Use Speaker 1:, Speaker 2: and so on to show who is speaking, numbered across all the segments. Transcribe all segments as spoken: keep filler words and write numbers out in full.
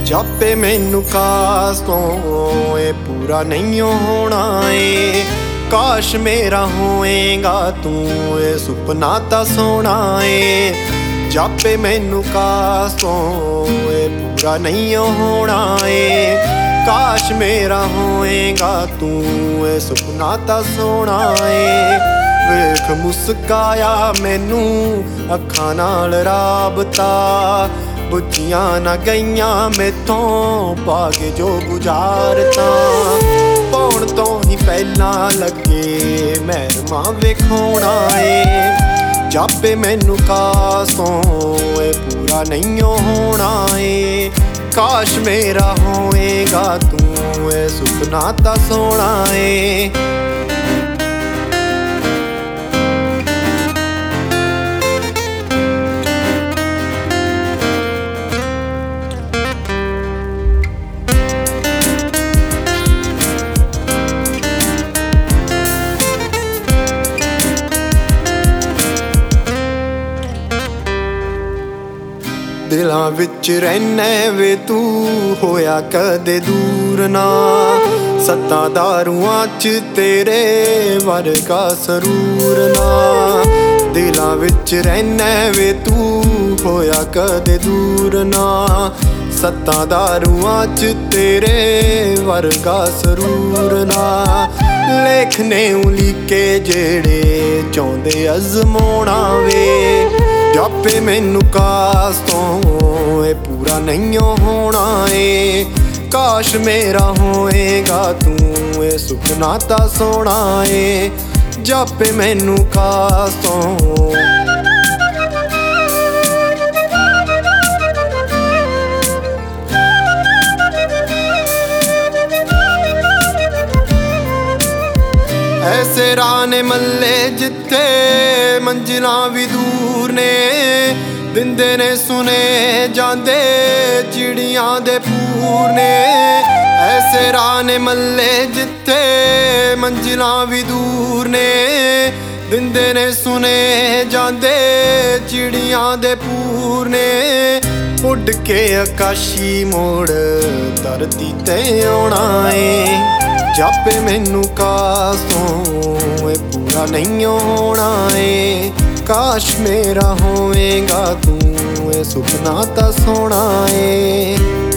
Speaker 1: ਜਾਪੇ ਮੈਨੂੰ ਕਾਸ ਤੋਂ ਇਹ ਪੂਰਾ ਨਹੀਂ ਹੋਣਾ ਏ। ਕਾਸ਼ ਮੇਰਾ ਹੋਏਗਾ ਤੂੰ ਇਹ ਸੁਪਨਾ ਤਾਂ ਸੋਹਣਾ ਏ। ਜਾਪੇ ਮੈਨੂੰ ਕਾਸ ਤੋਂ ਇਹ ਪੂਰਾ ਨਹੀਂ ਹੋਣਾ ਏ। ਕਾਸ਼ ਮੇਰਾ ਹੋਏਗਾ ਤੂੰ ਇਹ ਸੁਪਨਾ ਤਾਂ ਸੋਹਣਾ ਏ। ਵੇਖ ਮੁਸਕਾਇਆ ਮੈਨੂੰ ਅੱਖਾਂ ਨਾਲ ਰਾਬਤਾ, ਬੁੱਝੀਆਂ ਨਾ ਗਈਆਂ ਮੈਥੋਂ ਪਾ ਕੇ ਜੋ ਗੁਜ਼ਾਰਤਾਂ। ਪਾਉਣ ਤੋਂ ਹੀ ਪਹਿਲਾਂ ਲੱਗੇ ਮਹਿਰਮਾ ਵੇਖਾਉਣਾ ਏ। ਜਾਪੇ ਮੈਨੂੰ ਕਾਸ ਤੋਂ ਇਹ ਪੂਰਾ ਨਹੀਂ ਹੋਣਾ ਏ। ਕਾਸ਼ ਮੇਰਾ ਹੋਏਗਾ ਤੂੰ ਇਹ ਸੁਪਨਾ ਤਾਂ ਸੋਹਣਾ ਏ। ਦਿਲਾਂ ਵਿੱਚ ਰਹਿਨੇ ਵੇ ਤੂੰ ਹੋਇਆ ਕਦੇ ਦੂਰ ਨਾ। ਸੱਤਾਂ ਦਾਰੂਆਂ 'ਚ ਤੇਰੇ ਵਰਗਾ ਸਰੂਰ ਨਾ। ਦਿਲਾਂ ਵਿੱਚ ਰਹਿਨੇ ਵੇ ਤੂੰ ਹੋਇਆ ਕਦੇ ਦੂਰ ਨਾ। ਸੱਤਾਂ ਦਾਰੂਆਂ 'ਚ ਤੇਰੇ ਵਰਗਾ ਸਰੂਰ ਨਾ। ਲੇਖ ਨੇ ਉਲੀਕੇ ਜਿਹੜੇ ਚਾਹੁੰਦੇ ਅਜ਼ਮਾਉਣਾ ਵੇ। ਜਾਪੇ ਮੈਨੂੰ ਕਾਸ ਤੋਂ ਇਹ ਪੂਰਾ ਨਹੀਂ ਹੋਣਾ ਏ। ਕਾਸ਼ ਮੇਰਾ ਹੋਏਗਾ ਤੂੰ ਇਹ ਸੁਪਨਾ ਤਾਂ ਸੋਹਣਾ ਏ। ਜਾਪੇ ਮੈਨੂੰ ਕਾਸ ਤੋਂ ਐਸੇ ਰਾਹ ਨੇ ਮੱਲੇ ਜਿੱਥੇ ਮੰਜ਼ਿਲਾਂ ਵੀ ਦੂਰ ਨੇ। ਦਿੰਦੇ ਨੇ ਸੁਨੇ ਜਾਂਦੇ ਚਿੜੀਆਂ ਦੇ ਪੂਰ ਨੇ। ਐਸੇ ਰਾਹ ਨੇ ਮੱਲੇ ਜਿੱਥੇ ਮੰਜ਼ਿਲਾਂ ਵੀ ਦੂਰ ਨੇ। ਦਿੰਦੇ ਨੇ ਸੁਨੇ ਜਾਂਦੇ ਚਿੜੀਆਂ ਦੇ ਪੂਰ ਨੇ। ਉੱਡ ਕੇ ਆਕਾਸ਼ੀ ਮੋੜ ਧਰਤੀ ਤੇ ਆਉਣਾ ਏ। ਜਾਪੇ ਮੈਨੂੰ ਕਾਸ ਤੋਂ ਇਹ ਪੂਰਾ ਨਹੀਂ ਹੋਣਾ ਏ। ਕਾਸ਼ ਮੇਰਾ ਹੋਵੇਗਾ ਤੂੰ ਇਹ ਸੁਪਨਾ ਤਾਂ ਸੋਹਣਾ ਏ।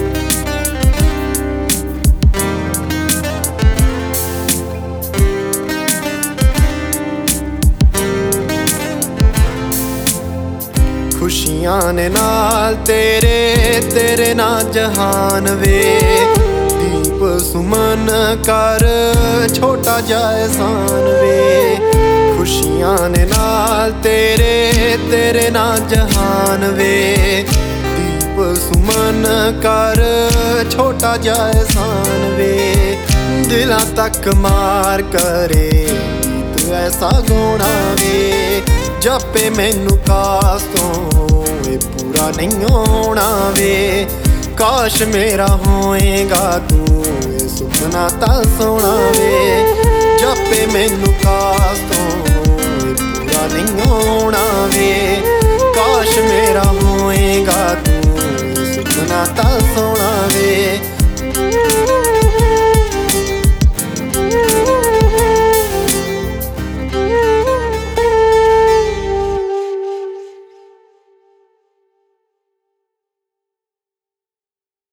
Speaker 1: ਖੁਸ਼ੀਆਂ ਨੇ ਨਾਲ ਤੇਰੇ ਤੇਰੇ ਨਾਲ ਜਹਾਨ ਵੇ। ਦੀਪ ਸੁਮਨ ਕਰ ਛੋਟਾ ਜਿਹਾ ਅਹਿਸਾਨ ਵੇ। ਖੁਸ਼ੀਆਂ ਨੇ ਨਾਲ ਤੇਰੇ ਤੇਰੇ ਨਾਲ ਜਹਾਨ ਵੇ। ਦੀਪ ਸੁਮਨ ਕਰ ਛੋਟਾ ਜਿਹਾ ਅਹਿਸਾਨ ਵੇ। ਦਿਲਾਂ ਤੱਕ ਮਾਰ ਕਰੇ ਗੀਤ ਐਸਾ ਗਾਉਣਾ ਵੇ। ਜਾਪੇ ਮੈਨੂੰ ਕਾਸ ਤੋਂ ਇਹ ਪੂਰਾ ਨਹੀਂ ਹੋਣਾ ਵੇ। ਕਾਸ਼ ਮੇਰਾ ਹੋਏਗਾ ਤੂੰ ਇਹ ਸੁਪਨਾ ਤਾਂ ਸੋਹਣਾ ਵੇ। ਜਾਪੇ ਮੈਨੂੰ ਕਾਸ ਤੋਂ ਇਹ ਪੂਰਾ ਨਹੀਂ ਹੋਣਾ ਵੇ। ਕਾਸ਼ ਮੇਰਾ ਹੋਏਗਾ ਤੂੰ ਇਹ ਸੁਪਨਾ ਤਾਂ ਸੋਹਣਾ